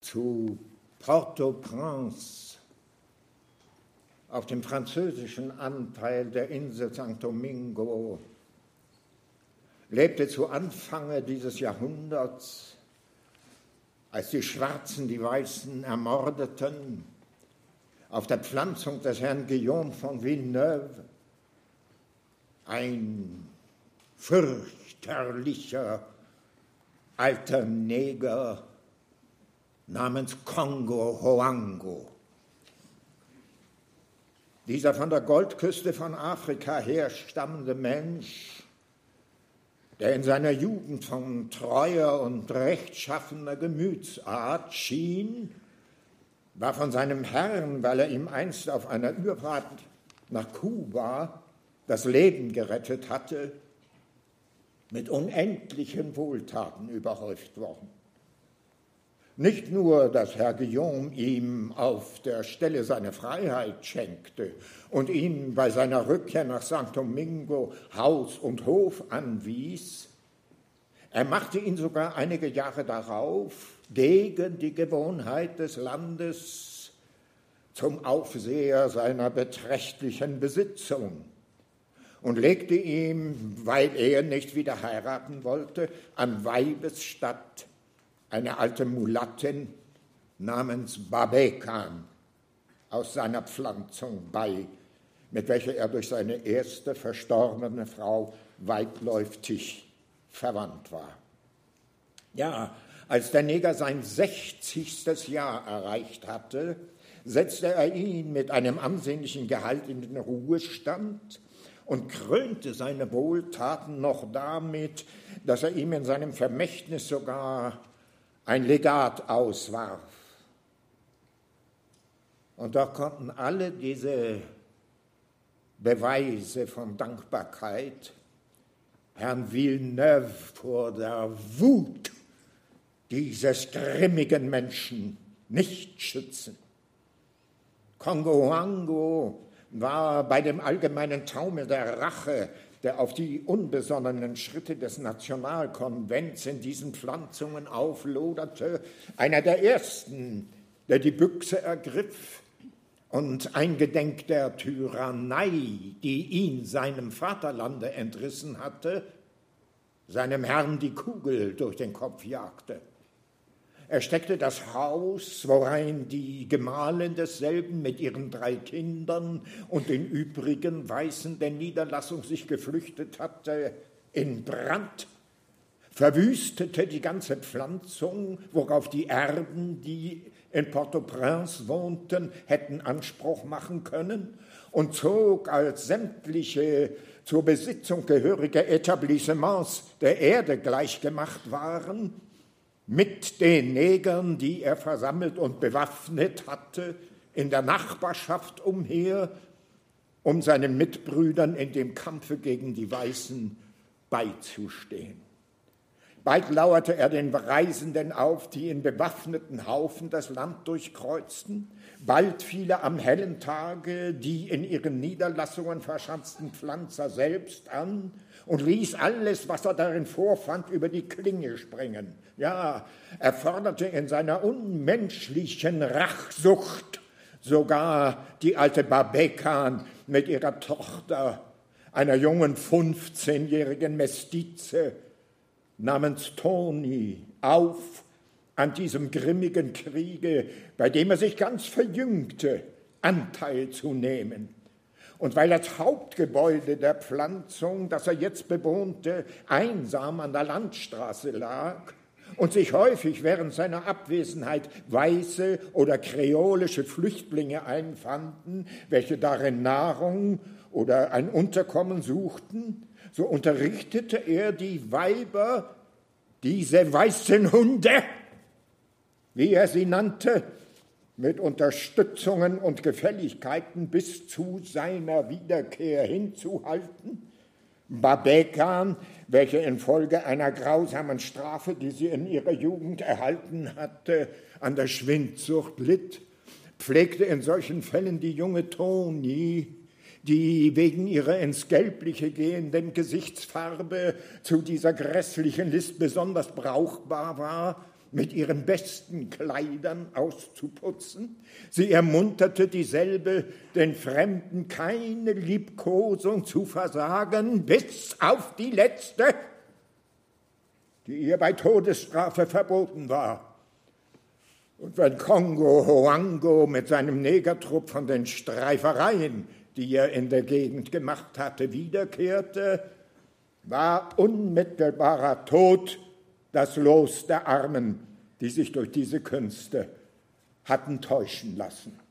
zu Port-au-Prince, auf dem französischen Anteil der Insel St. Domingo, lebte zu Anfange dieses Jahrhunderts, als die Schwarzen die Weißen ermordeten, auf der Pflanzung des Herrn Guillaume von Villeneuve, ein fürchterlicher alter Neger namens Kongo Hoango. Dieser von der Goldküste von Afrika herstammende Mensch, der in seiner Jugend von treuer und rechtschaffener Gemütsart schien, war von seinem Herrn, weil er ihm einst auf einer Überfahrt nach Kuba das Leben gerettet hatte, mit unendlichen Wohltaten überhäuft worden. Nicht nur, dass Herr Guillaume ihm auf der Stelle seine Freiheit schenkte und ihm bei seiner Rückkehr nach St. Domingo Haus und Hof anwies, er machte ihn sogar einige Jahre darauf gegen die Gewohnheit des Landes zum Aufseher seiner beträchtlichen Besitzung und legte ihm, weil er nicht wieder heiraten wollte, an Weibesstatt eine alte Mulattin namens Babekan aus seiner Pflanzung bei, mit welcher er durch seine erste verstorbene Frau weitläufig verwandt war. Ja, als der Neger sein 60. Jahr erreicht hatte, setzte er ihn mit einem ansehnlichen Gehalt in den Ruhestand und krönte seine Wohltaten noch damit, dass er ihm in seinem Vermächtnis sogar ein Legat auswarf. Und doch konnten alle diese Beweise von Dankbarkeit Herrn Villeneuve vor der Wut dieses grimmigen Menschen nicht schützen. Kongo Hoango war bei dem allgemeinen Taumel der Rache, der auf die unbesonnenen Schritte des Nationalkonvents in diesen Pflanzungen aufloderte, einer der ersten, der die Büchse ergriff und eingedenk der Tyrannei, die ihn seinem Vaterlande entrissen hatte, seinem Herrn die Kugel durch den Kopf jagte. Er steckte das Haus, worein die Gemahlin desselben mit ihren 3 Kindern und den übrigen Weißen der Niederlassung sich geflüchtet hatte, in Brand, verwüstete die ganze Pflanzung, worauf die Erben, die in Port-au-Prince wohnten, hätten Anspruch machen können, und zog als sämtliche zur Besitzung gehörige Etablissements der Erde gleichgemacht waren, mit den Negern, die er versammelt und bewaffnet hatte, in der Nachbarschaft umher, um seinen Mitbrüdern in dem Kampfe gegen die Weißen beizustehen. Bald lauerte er den Reisenden auf, die in bewaffneten Haufen das Land durchkreuzten. Bald fiel er am hellen Tage die in ihren Niederlassungen verschanzten Pflanzer selbst an und ließ alles, was er darin vorfand, über die Klinge springen. Ja, er forderte in seiner unmenschlichen Rachsucht sogar die alte Babekan mit ihrer Tochter, einer jungen 15-jährigen Mestize namens Toni, auf, an diesem grimmigen Kriege, bei dem er sich ganz verjüngte, Anteil zu nehmen. Und weil das Hauptgebäude der Pflanzung, das er jetzt bewohnte, einsam an der Landstraße lag und sich häufig während seiner Abwesenheit weiße oder kreolische Flüchtlinge einfanden, welche darin Nahrung oder ein Unterkommen suchten, so unterrichtete er die Weiber, diese weißen Hunde, wie er sie nannte, mit Unterstützungen und Gefälligkeiten bis zu seiner Wiederkehr hinzuhalten. Babekan, welche infolge einer grausamen Strafe, die sie in ihrer Jugend erhalten hatte, an der Schwindsucht litt, pflegte in solchen Fällen die junge Toni, die wegen ihrer ins Gelbliche gehenden Gesichtsfarbe zu dieser grässlichen List besonders brauchbar war, mit ihren besten Kleidern auszuputzen. Sie ermunterte dieselbe, den Fremden keine Liebkosung zu versagen, bis auf die letzte, die ihr bei Todesstrafe verboten war. Und wenn Kongo Hoango mit seinem Negertrupp von den Streifereien, die er in der Gegend gemacht hatte, wiederkehrte, war unmittelbarer Tod das Los der Armen, die sich durch diese Künste hatten täuschen lassen.